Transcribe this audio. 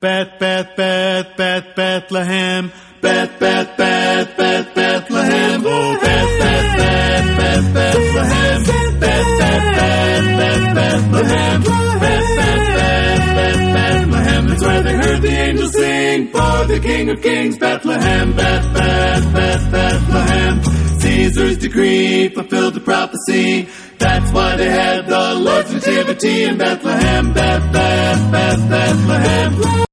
Bethlehem. Bethlehem. Oh, Bethlehem. Bethlehem. Bethlehem. That's where they heard the angels sing for the King of Kings. Bethlehem. Bethlehem. Caesar's decree fulfilled the prophecy. That's why they had the Lord's nativity in Bethlehem. Bethlehem.